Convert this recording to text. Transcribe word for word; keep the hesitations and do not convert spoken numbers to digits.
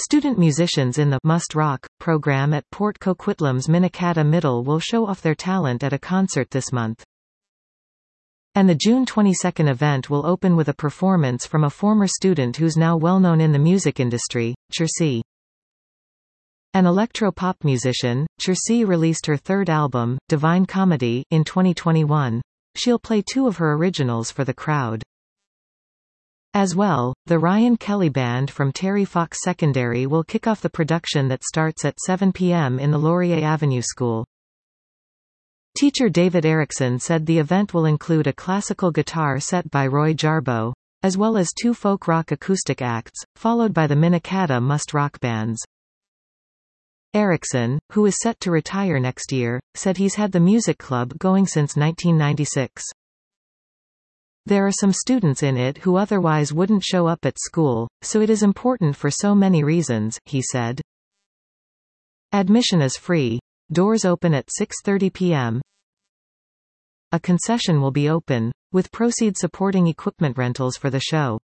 Student musicians in the Must Rock program at Port Coquitlam's Minicata Middle will show off their talent at a concert this month. And the June twenty-second event will open with a performance from a former student who's now well known in the music industry, Chersi. An electro-pop musician, Chersi released her third album, Divine Comedy, in twenty twenty-one. She'll play two of her originals for the crowd. As well, the Ryan Kelly Band from Terry Fox Secondary will kick off the production that starts at seven p m in the Laurier Avenue School. Teacher David Erickson said the event will include a classical guitar set by Roy Jarboe, as well as two folk rock acoustic acts, followed by the Minicata Must Rock bands. Erickson, who is set to retire next year, said he's had the music club going since nineteen ninety-six. There are some students in it who otherwise wouldn't show up at school, so it is important for so many reasons, he said. Admission is free. Doors open at six thirty p m A concession will be open, with proceeds supporting equipment rentals for the show.